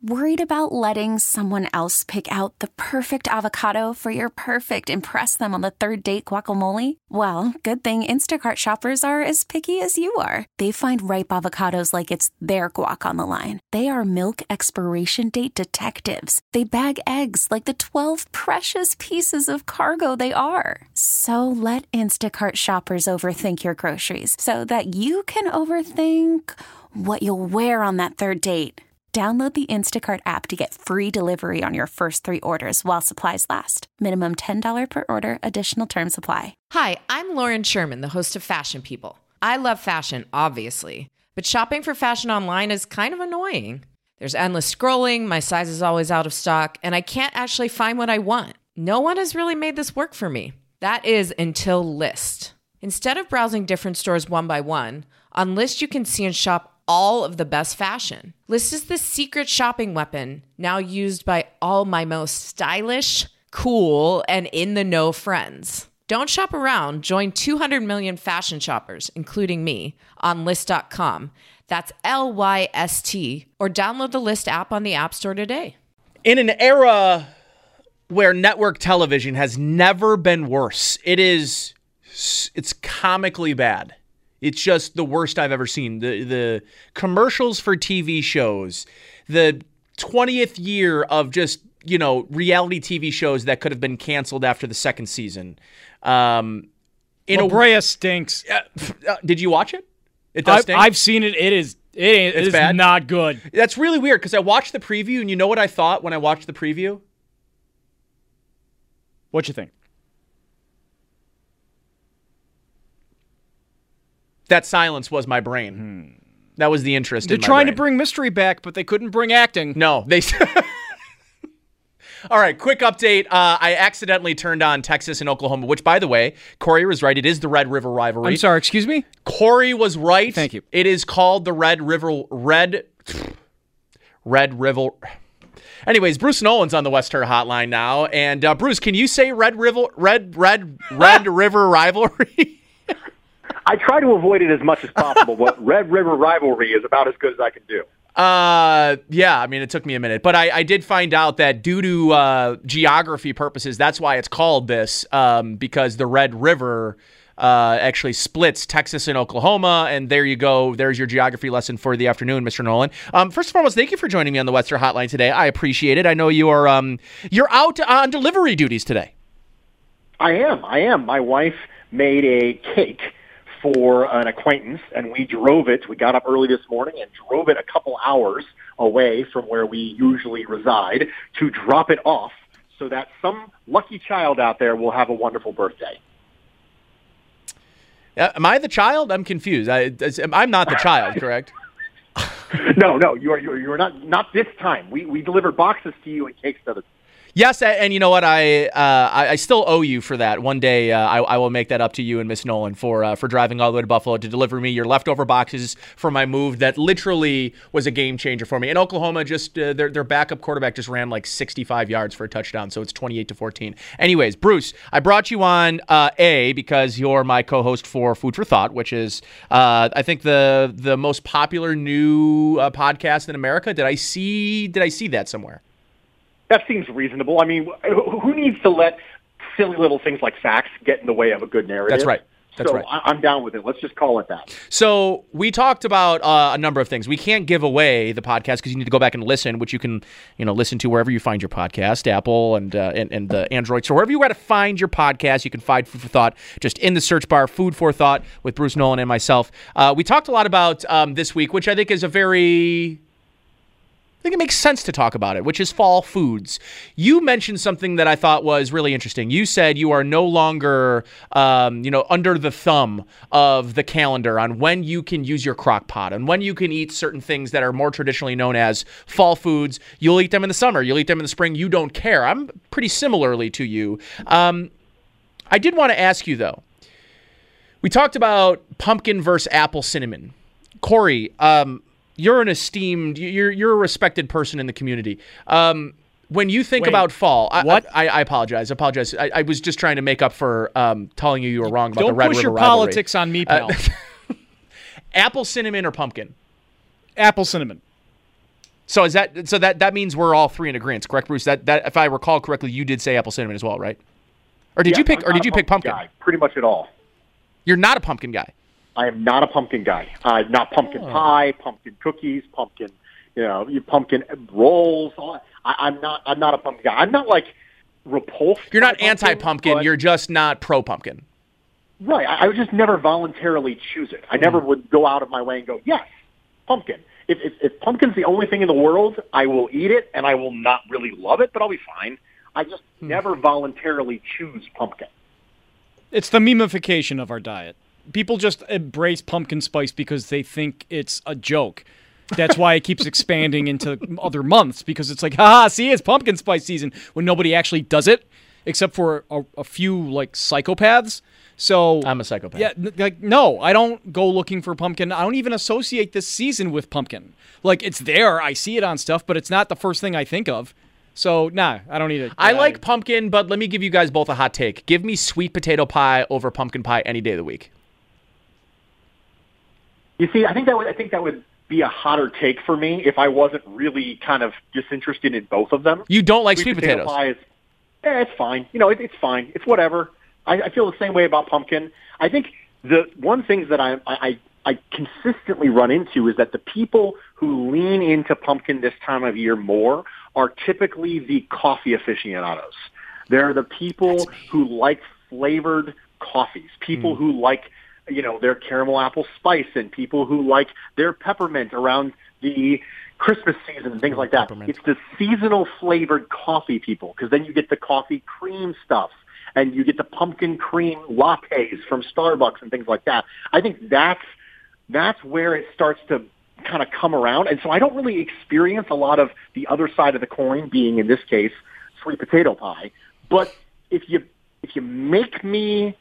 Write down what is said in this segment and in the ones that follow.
Worried about letting someone else pick out the perfect avocado for your perfect impress them on the third date guacamole? Well, good thing Instacart shoppers are as picky as you are. They find ripe avocados like it's their guac on the line. They are milk expiration date detectives. They bag eggs like the 12 precious pieces of cargo they are. So let Instacart shoppers overthink your groceries so that you can overthink what you'll wear on that third date. Download the Instacart app to get free delivery on your first 3 orders while supplies last. Minimum $10 per order. Additional terms apply. Hi, I'm Lauren Sherman, the host of Fashion People. I love fashion, obviously, but shopping for fashion online is kind of annoying. There's endless scrolling, my size is always out of stock, and I can't actually find what I want. No one has really made this work for me. That is until Lyst. Instead of browsing different stores one by one, on Lyst you can see and shop all of the best fashion. Lyst is the secret shopping weapon now used by all my most stylish, cool, and in-the-know friends. Don't shop around. Join 200 million fashion shoppers, including me, on Lyst.com. That's Lyst, or download the Lyst app on the App Store today. In an era where network television has never been worse, it's comically bad. It's just the worst I've ever seen. The commercials for TV shows, the 20th year of just, reality TV shows that could have been canceled after the second season. La Brea stinks. Did you watch it? It does stink? I've seen it. It is bad. Not good. That's really weird because I watched the preview, and you know what I thought when I watched the preview? What you think? That silence was my brain. That was the interest They're in my trying brain. to bring mystery back, but they couldn't bring acting. No, they... All right, quick update. I accidentally turned on Texas and Oklahoma, which, by the way, Corey was right. It is the Red River rivalry. I'm sorry, excuse me? Corey was right. Thank you. It is called the Red River... Anyways, Bruce Nolan's on the Western Hotline now. And Bruce, can you say Red River rivalry? I try to avoid it as much as possible, but Red River rivalry is about as good as I can do. Yeah, I mean, it took me a minute. But I did find out that due to geography purposes, that's why it's called this, because the Red River actually splits Texas and Oklahoma. And there you go. There's your geography lesson for the afternoon, Mr. Nolan. First and foremost, thank you for joining me on the Western Hotline today. I appreciate it. I know you are you're out on delivery duties today. I am. My wife made a cake for an acquaintance, and we drove it. We got up early this morning and drove it a couple hours away from where we usually reside to drop it off so that some lucky child out there will have a wonderful birthday. Am I the child? I'm confused. I'm not the child, correct? No, you're not this time. We deliver boxes to you and cakes to others. Yes, and you know what? I still owe you for that. One day I will make that up to you and Miss Nolan for driving all the way to Buffalo to deliver me your leftover boxes for my move. That literally was a game changer for me. In Oklahoma, just their backup quarterback just ran like 65 yards for a touchdown, so it's 28-14. Anyways, Bruce, I brought you on because you're my co-host for Food for Thought, which is I think the most popular new podcast in America. Did I see that somewhere? That seems reasonable. I mean, who needs to let silly little things like facts get in the way of a good narrative? That's right. So I'm down with it. Let's just call it that. So we talked about a number of things. We can't give away the podcast because you need to go back and listen, which you can, listen to wherever you find your podcast, Apple and the Android. So wherever you got to find your podcast, you can find Food for Thought just in the search bar, Food for Thought with Bruce Nolan and myself. We talked a lot about this week, which I think is I think it makes sense to talk about it, which is fall foods. You mentioned something that I thought was really interesting. You said you are no longer, under the thumb of the calendar on when you can use your crock pot and when you can eat certain things that are more traditionally known as fall foods. You'll eat them in the summer. You'll eat them in the spring. You don't care. I'm pretty similarly to you. I did want to ask you, though. We talked about pumpkin versus apple cinnamon. Corey, you're you're a respected person in the community. When you think about fall, I apologize. I was just trying to make up for telling you were wrong about the Red River rivalry. Don't push your politics on me, pal. Apple cinnamon or pumpkin? Apple cinnamon. So that means we're all three in agreement, correct, Bruce? That if I recall correctly, you did say apple cinnamon as well, right? Or did you pick pumpkin? Guy, pretty much at all. You're not a pumpkin guy. I am not a pumpkin guy. Not pumpkin pie, pumpkin cookies, pumpkin rolls. I'm not a pumpkin guy. I'm not like repulsed. You're not anti-pumpkin. You're just not pro-pumpkin. Right. I would just never voluntarily choose it. I never would go out of my way and go, yes, pumpkin. If pumpkin's the only thing in the world, I will eat it, and I will not really love it, but I'll be fine. I just never voluntarily choose pumpkin. It's the memification of our diet. People just embrace pumpkin spice because they think it's a joke. That's why it keeps expanding into other months, because it's like, haha, see, it's pumpkin spice season, when nobody actually does it, except for a few, like, psychopaths. So I'm a psychopath. Yeah, no, I don't go looking for pumpkin. I don't even associate this season with pumpkin. Like, it's there, I see it on stuff, but it's not the first thing I think of. So, nah, I don't eat it. I like pumpkin, but let me give you guys both a hot take. Give me sweet potato pie over pumpkin pie any day of the week. You see, I think that would be a hotter take for me if I wasn't really kind of disinterested in both of them. You don't like sweet potatoes? Pie is, it's fine. It's fine. It's whatever. I feel the same way about pumpkin. I think the one thing that I consistently run into is that the people who lean into pumpkin this time of year more are typically the coffee aficionados. They're the people who like flavored coffees, people who like, their caramel apple spice, and people who like their peppermint around the Christmas season and things like that. Peppermint. It's the seasonal flavored coffee people, because then you get the coffee cream stuff, and you get the pumpkin cream lattes from Starbucks and things like that. I think that's where it starts to kind of come around. And so I don't really experience a lot of the other side of the coin being, in this case, sweet potato pie. But if you make me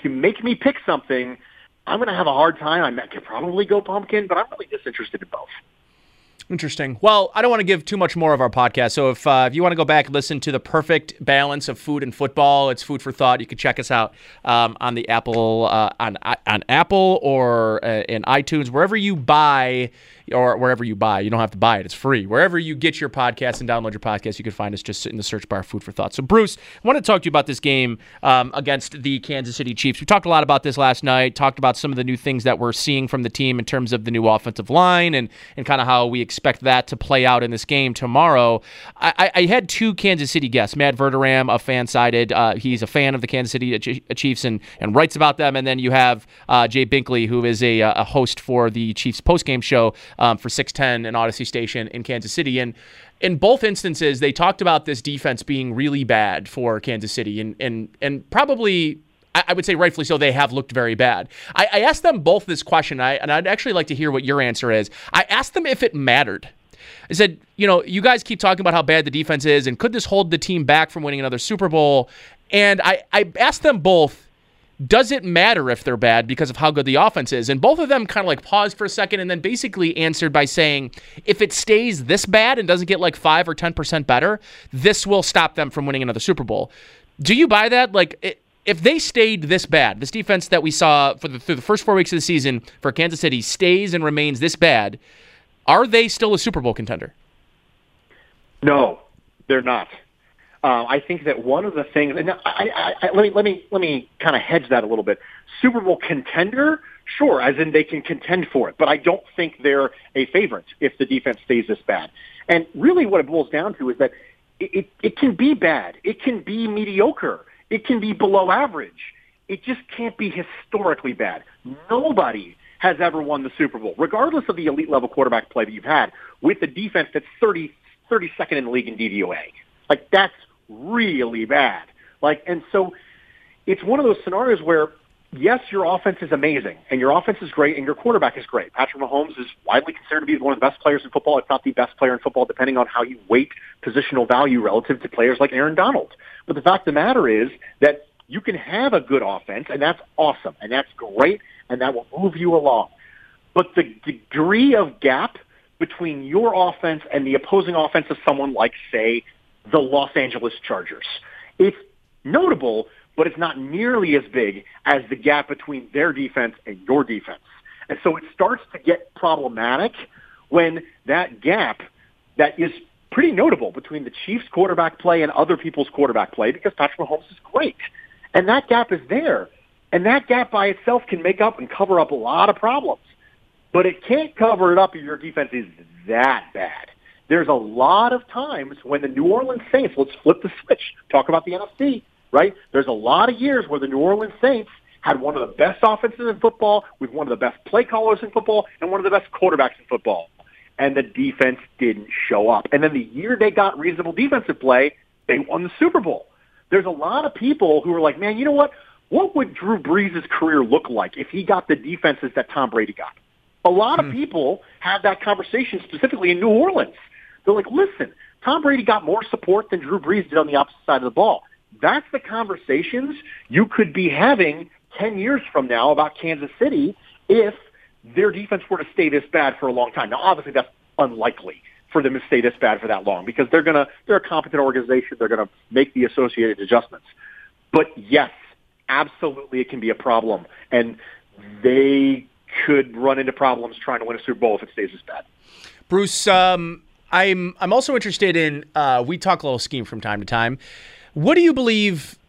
pick something, I'm going to have a hard time. I could probably go pumpkin, but I'm really disinterested in both. Interesting. Well, I don't want to give too much more of our podcast, so if you want to go back and listen to the perfect balance of food and football, it's food for thought. You can check us out on the Apple on Apple or in iTunes, wherever you buy. Or wherever you buy. You don't have to buy it. It's free. Wherever you get your podcast and download your podcast, you can find us just in the search bar, Food for Thought. So, Bruce, I want to talk to you about this game against the Kansas City Chiefs. We talked a lot about this last night, talked about some of the new things that we're seeing from the team in terms of the new offensive line and kind of how we expect that to play out in this game tomorrow. I had two Kansas City guests, Matt Verderam of Fansided. He's a fan of the Kansas City Chiefs and writes about them. And then you have Jay Binkley, who is a host for the Chiefs postgame show for 610 and Odyssey Station in Kansas City. And in both instances, they talked about this defense being really bad for Kansas City. And probably, I would say rightfully so, they have looked very bad. I asked them both this question, and I'd actually like to hear what your answer is. I asked them if it mattered. I said, you guys keep talking about how bad the defense is, and could this hold the team back from winning another Super Bowl? And I asked them both, does it matter if they're bad because of how good the offense is? And both of them kind of like paused for a second and then basically answered by saying, if it stays this bad and doesn't get like 5 or 10% better, this will stop them from winning another Super Bowl. Do you buy that? Like, if they stayed this bad, this defense that we saw through the first 4 weeks of the season for Kansas City stays and remains this bad, are they still a Super Bowl contender? No, they're not. I think that one of the things, and let me kind of hedge that a little bit. Super Bowl contender, sure, as in they can contend for it, but I don't think they're a favorite if the defense stays this bad. And really, what it boils down to is that it can be bad, it can be mediocre, it can be below average. It just can't be historically bad. Nobody has ever won the Super Bowl, regardless of the elite level quarterback play that you've had, with a defense that's 32nd in the league in DVOA. Like, that's really bad. And so it's one of those scenarios where, yes, your offense is amazing, and your offense is great, and your quarterback is great. Patrick Mahomes is widely considered to be one of the best players in football, if not the best player in football, depending on how you weight positional value relative to players like Aaron Donald. But the fact of the matter is that you can have a good offense, and that's awesome, and that's great, and that will move you along. But the degree of gap between your offense and the opposing offense of someone like, say, the Los Angeles Chargers, it's notable, but it's not nearly as big as the gap between their defense and your defense. And so it starts to get problematic when that gap that is pretty notable between the Chiefs' quarterback play and other people's quarterback play because Patrick Mahomes is great. And that gap is there. And that gap by itself can make up and cover up a lot of problems. But it can't cover it up if your defense is that bad. There's a lot of times when the New Orleans Saints, let's flip the switch, talk about the NFC, right? There's a lot of years where the New Orleans Saints had one of the best offenses in football with one of the best play callers in football and one of the best quarterbacks in football. And the defense didn't show up. And then the year they got reasonable defensive play, they won the Super Bowl. There's a lot of people who are like, man, you know what? What would Drew Brees' career look like if he got the defenses that Tom Brady got? A lot of people have that conversation specifically in New Orleans. They're like, listen, Tom Brady got more support than Drew Brees did on the opposite side of the ball. That's the conversations you could be having 10 years from now about Kansas City if their defense were to stay this bad for a long time. Now, obviously, that's unlikely for them to stay this bad for that long because they're a competent organization. They're going to make the associated adjustments. But yes, absolutely, it can be a problem, and they could run into problems trying to win a Super Bowl if it stays this bad. Bruce, I'm also interested in. We talk a little scheme from time to time. What do you believe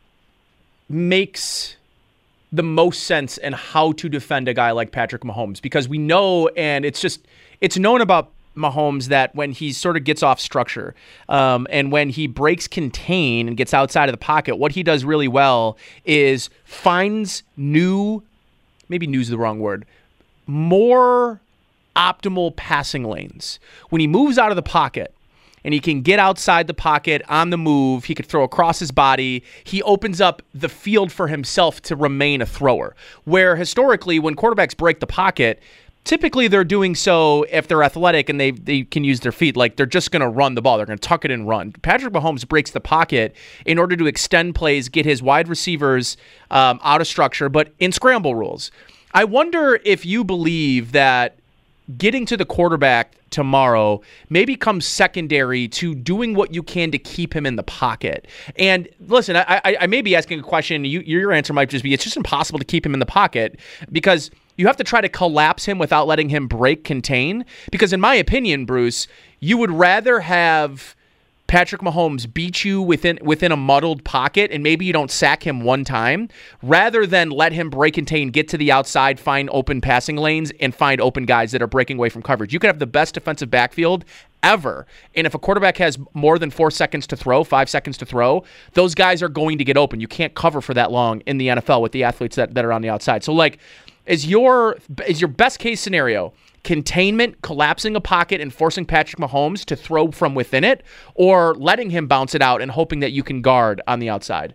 makes the most sense in how to defend a guy like Patrick Mahomes? Because we know, and it's known about Mahomes that when he sort of gets off structure and when he breaks contain and gets outside of the pocket, what he does really well is finds maybe new is the wrong word, more optimal passing lanes. When he moves out of the pocket and he can get outside the pocket on the move, he could throw across his body, he opens up the field for himself to remain a thrower. Where historically, when quarterbacks break the pocket, typically they're doing so if they're athletic and they can use their feet. Like, they're just going to run the ball. They're going to tuck it and run. Patrick Mahomes breaks the pocket in order to extend plays, get his wide receivers out of structure, but in scramble rules. I wonder if you believe that getting to the quarterback tomorrow maybe comes secondary to doing what you can to keep him in the pocket. And listen, I may be asking a question. Your answer might just be, it's just impossible to keep him in the pocket because you have to try to collapse him without letting him break contain. Because in my opinion, Bruce, you would rather have Patrick Mahomes beat you within a muddled pocket and maybe you don't sack him one time rather than let him break contain, get to the outside, find open passing lanes, and find open guys that are breaking away from coverage. You could have the best defensive backfield ever, and if a quarterback has more than 4 seconds to throw, 5 seconds to throw, those guys are going to get open. You can't cover for that long in the NFL with the athletes that are on the outside. So, like, is your best case scenario containment, collapsing a pocket, and forcing Patrick Mahomes to throw from within it, or letting him bounce it out and hoping that you can guard on the outside?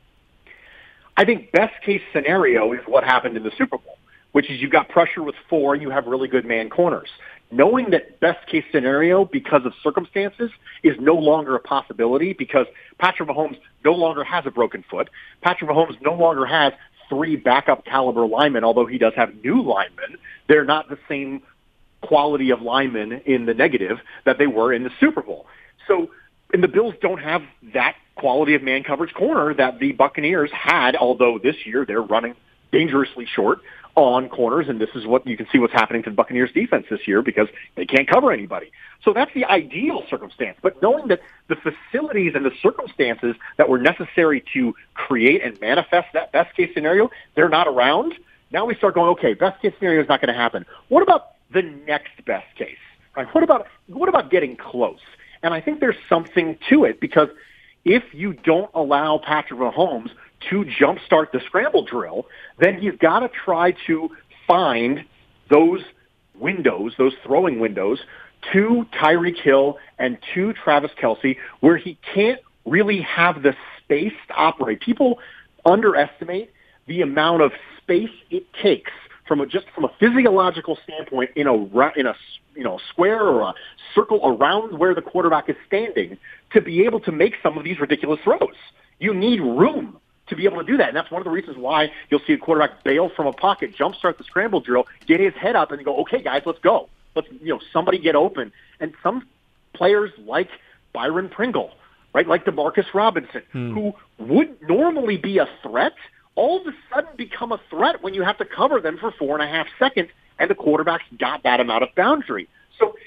I think best case scenario is what happened in the Super Bowl, which is you got pressure with 4 and you have really good man corners. Knowing that best case scenario, because of circumstances, is no longer a possibility because Patrick Mahomes no longer has a broken foot. Patrick Mahomes no longer has 3 backup caliber linemen, although he does have new linemen. They're not the same quality of linemen in the negative that they were in the Super Bowl. So, and the Bills don't have that quality of man coverage corner that the Buccaneers had, although this year they're running dangerously short on corners, and this is what you can see what's happening to the Buccaneers defense this year because they can't cover anybody. So that's the ideal circumstance. But knowing that the facilities and the circumstances that were necessary to create and manifest that best case scenario, they're not around, now we start going, okay, best case scenario is not going to happen. What about the next best case? Right? What about getting close? And I think there's something to it because if you don't allow Patrick Mahomes to jumpstart the scramble drill, then you've got to try to find those windows, those throwing windows, to Tyreek Hill and to Travis Kelce, where he can't really have the space to operate. People underestimate the amount of space it takes from a physiological standpoint in a square or a circle around where the quarterback is standing to be able to make some of these ridiculous throws. You need room to be able to do that. And that's one of the reasons why you'll see a quarterback bail from a pocket, jumpstart the scramble drill, get his head up and go, okay, guys, let's go. Let's, somebody get open. And some players like Byron Pringle, right, like DeMarcus Robinson, who would normally be a threat, all of a sudden become a threat when you have to cover them for 4.5 seconds, and the quarterback's got that amount of boundary. So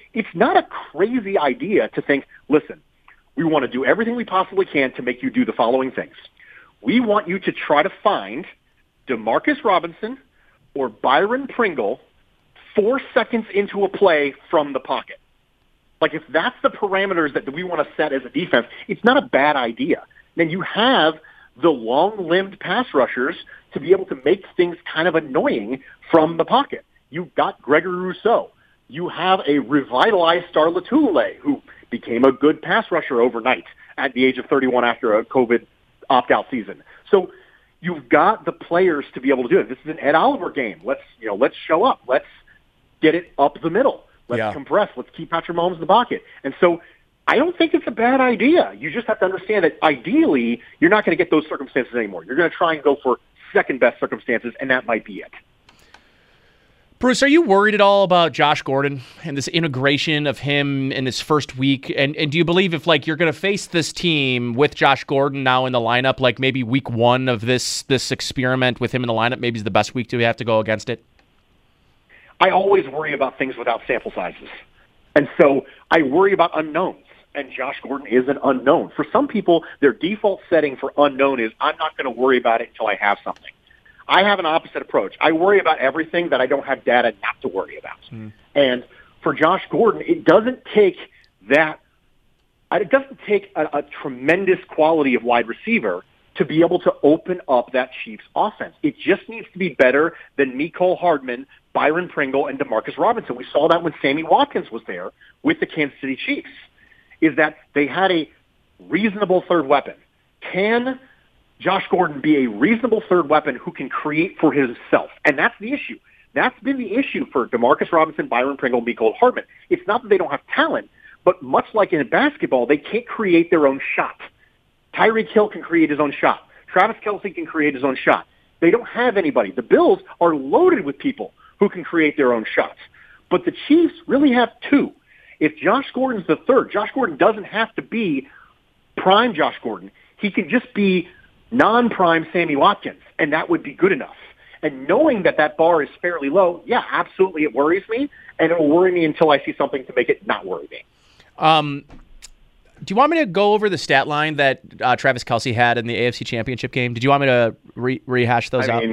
it's not a crazy idea to think, listen, we want to do everything we possibly can to make you do the following things. We want you to try to find Demarcus Robinson or Byron Pringle 4 seconds into a play from the pocket. Like, if that's the parameters that we want to set as a defense, it's not a bad idea. Then you have the long-limbed pass rushers to be able to make things kind of annoying from the pocket. You've got Gregory Rousseau. You have a revitalized Star Lotulelei, who became a good pass rusher overnight at the age of 31 after a COVID opt-out season. So you've got the players to be able to do it. This is an Ed Oliver game. Let's show up. Let's get it up the middle. Let's compress. Let's keep Patrick Mahomes in the pocket. And so I don't think it's a bad idea. You just have to understand that ideally you're not going to get those circumstances anymore. You're going to try and go for second-best circumstances, and that might be it. Bruce, are you worried at all about Josh Gordon and this integration of him in his first week? And do you believe if you're going to face this team with Josh Gordon now in the lineup, like maybe week one of this experiment with him in the lineup, maybe is the best week to have to go against it? I always worry about things without sample sizes. And so I worry about unknowns. And Josh Gordon is an unknown. For some people, their default setting for unknown is, I'm not going to worry about it until I have something. I have an opposite approach. I worry about everything that I don't have data not to worry about. And for Josh Gordon, it doesn't take that. It doesn't take a tremendous quality of wide receiver to be able to open up that Chiefs offense. It just needs to be better than Mecole Hardman, Byron Pringle, and Demarcus Robinson. We saw that when Sammy Watkins was there with the Kansas City Chiefs, is that they had a reasonable third weapon. Can Josh Gordon be a reasonable third weapon who can create for himself? And that's the issue. That's been the issue for Demarcus Robinson, Byron Pringle, Mecole Hardman. It's not that they don't have talent, but much like in basketball, they can't create their own shot. Tyreek Hill can create his own shot. Travis Kelce can create his own shot. They don't have anybody. The Bills are loaded with people who can create their own shots. But the Chiefs really have two. If Josh Gordon's the third, Josh Gordon doesn't have to be prime Josh Gordon. He can just be non-prime Sammy Watkins, and that would be good enough. And knowing that that bar is fairly low, yeah, absolutely it worries me, and it will worry me until I see something to make it not worry me. Do you want me to go over the stat line that Travis Kelce had in the AFC Championship game? Did you want me to rehash those out?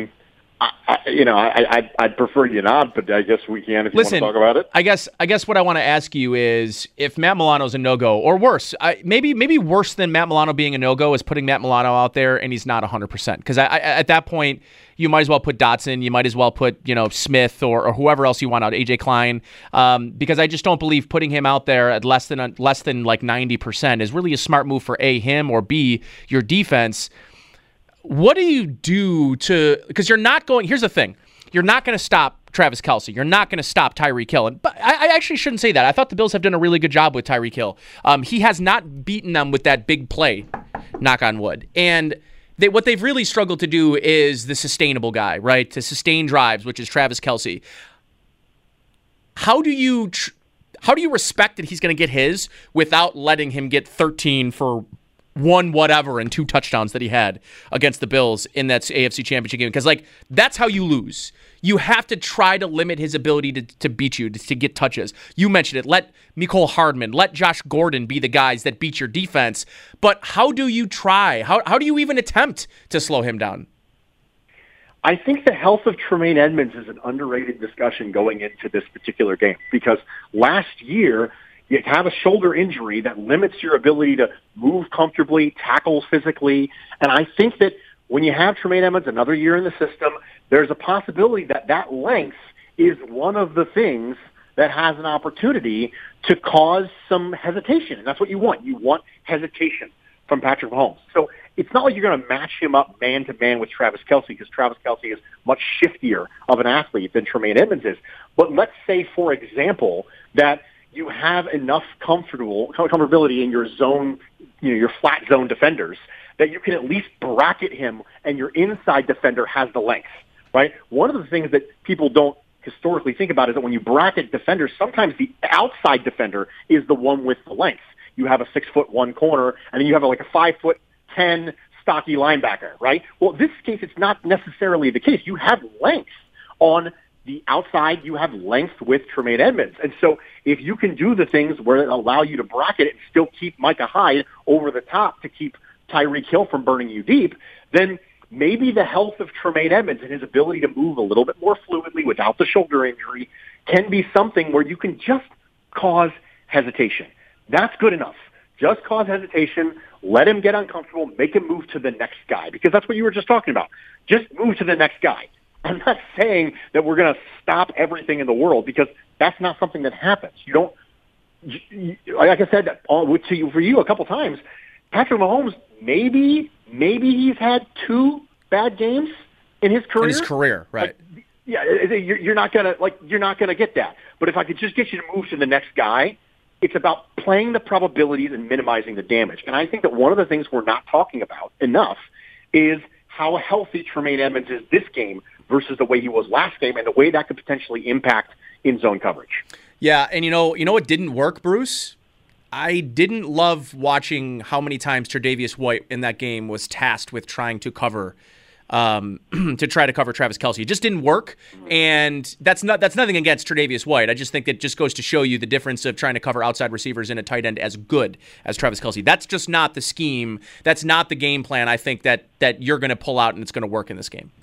I'd prefer you not, but I guess we can if you want to talk about it. I guess what I want to ask you is if Matt Milano's a no-go, or worse, maybe worse than Matt Milano being a no-go is putting Matt Milano out there and he's not 100%. Because at that point, you might as well put Dotson, you might as well put Smith or whoever else you want out, AJ Klein, because I just don't believe putting him out there at less than like 90% is really a smart move for A, him, or B, your defense. What do you do because you're not going, here's the thing, you're not going to stop Travis Kelce. You're not going to stop Tyreek Hill. But I actually shouldn't say that. I thought the Bills have done a really good job with Tyreek Hill. He has not beaten them with that big play, knock on wood. And what they've really struggled to do is the sustainable guy, right? To sustain drives, which is Travis Kelce. How do you respect that he's going to get his without letting him get 13 for one whatever and 2 touchdowns that he had against the Bills in that AFC Championship game? Because that's how you lose. You have to try to limit his ability to beat you, to get touches. You mentioned it. Let Mecole Hardman, let Josh Gordon be the guys that beat your defense. But how do you try? How do you even attempt to slow him down? I think the health of Tremaine Edmonds is an underrated discussion going into this particular game, because last year you have a shoulder injury that limits your ability to move comfortably, tackle physically. And I think that when you have Tremaine Edmonds another year in the system, there's a possibility that length is one of the things that has an opportunity to cause some hesitation. And that's what you want. You want hesitation from Patrick Mahomes. So it's not like you're going to match him up man-to-man with Travis Kelce, because Travis Kelce is much shiftier of an athlete than Tremaine Edmonds is. But let's say, for example, that you have enough comfortability in your zone, your flat zone defenders, that you can at least bracket him and your inside defender has the length, right? One of the things that people don't historically think about is that when you bracket defenders, sometimes the outside defender is the one with the length. You have a 6'1" corner, and then you have a 5'10" stocky linebacker, right? Well, in this case, it's not necessarily the case. You have length on the outside, you have length with Tremaine Edmonds. And so if you can do the things where it allow you to bracket it and still keep Micah Hyde over the top to keep Tyreek Hill from burning you deep, then maybe the health of Tremaine Edmonds and his ability to move a little bit more fluidly without the shoulder injury can be something where you can just cause hesitation. That's good enough. Just cause hesitation, let him get uncomfortable, make him move to the next guy, because that's what you were just talking about. Just move to the next guy. I'm not saying that we're going to stop everything in the world, because that's not something that happens. You don't, like I said for you a couple times, Patrick Mahomes, maybe he's had 2 bad games in his career. Right? Yeah, you're not gonna get that. But if I could just get you to move to the next guy, it's about playing the probabilities and minimizing the damage. And I think that one of the things we're not talking about enough is how healthy Tremaine Edmonds is this game versus the way he was last game, and the way that could potentially impact in-zone coverage. Yeah, and you know what didn't work, Bruce? I didn't love watching how many times Tre'Davious White in that game was tasked with trying to cover to try to cover Travis Kelce. It just didn't work, and that's nothing against Tre'Davious White. I just think that just goes to show you the difference of trying to cover outside receivers in a tight end as good as Travis Kelce. That's just not the scheme. That's not the game plan I think that you're going to pull out and it's going to work in this game.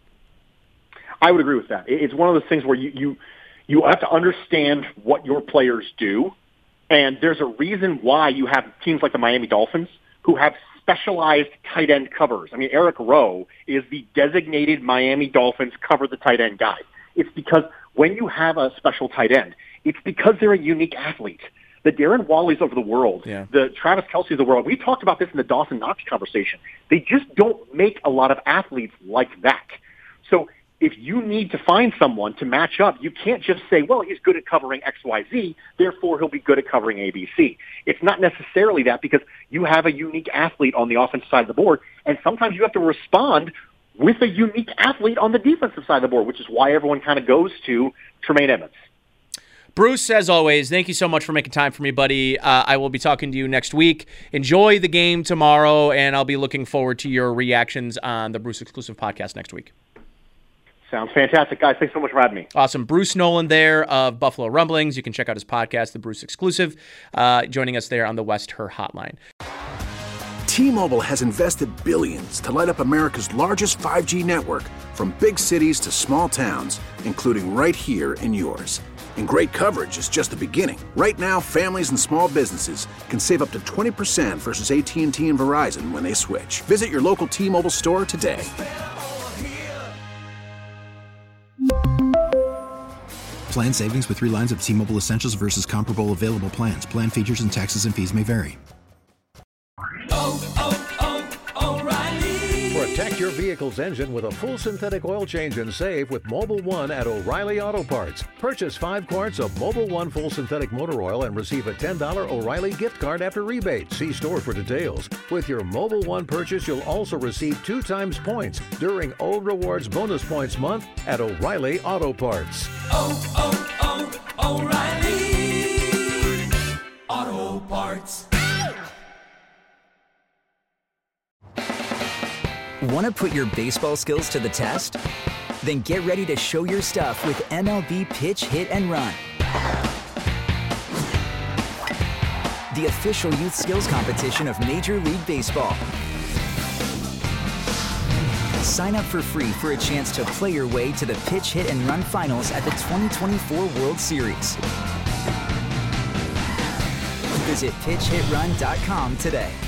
I would agree with that. It's one of those things where you have to understand what your players do, and there's a reason why you have teams like the Miami Dolphins who have specialized tight end covers. I mean, Eric Rowe is the designated Miami Dolphins cover the tight end guy. It's because when you have a special tight end, it's because they're a unique athlete. The Darren Walleys of the world, the Travis Kelce of the world, we talked about this in the Dawson Knox conversation. They just don't make a lot of athletes like that. So if you need to find someone to match up, you can't just say, well, he's good at covering XYZ, therefore he'll be good at covering ABC. It's not necessarily that, because you have a unique athlete on the offensive side of the board, and sometimes you have to respond with a unique athlete on the defensive side of the board, which is why everyone kind of goes to Tremaine Edmonds. Bruce, as always, thank you so much for making time for me, buddy. I will be talking to you next week. Enjoy the game tomorrow, and I'll be looking forward to your reactions on the Bruce Exclusive podcast next week. Sounds fantastic, guys. Thanks so much for having me. Awesome. Bruce Nolan there of Buffalo Rumblings. You can check out his podcast, The Bruce Exclusive, joining us there on the West Her Hotline. T-Mobile has invested billions to light up America's largest 5G network, from big cities to small towns, including right here in yours. And great coverage is just the beginning. Right now, families and small businesses can save up to 20% versus AT&T and Verizon when they switch. Visit your local T-Mobile store today. Plan savings with 3 lines of T-Mobile Essentials versus comparable available plans. Plan features and taxes and fees may vary. O'Reilly. Protect your vehicle's engine with a full synthetic oil change and save with Mobil 1 at O'Reilly Auto Parts. Purchase 5 quarts of Mobil 1 full synthetic motor oil and receive a $10 O'Reilly gift card after rebate. See store for details. With your Mobil 1 purchase, you'll also receive 2 times points during O Rewards Bonus Points Month at O'Reilly Auto Parts. O'Reilly Auto Parts. Want to put your baseball skills to the test? Then get ready to show your stuff with MLB Pitch Hit and Run, the official youth skills competition of Major League Baseball. Sign up for free for a chance to play your way to the Pitch Hit and Run finals at the 2024 World Series. Visit pitchhitrun.com today.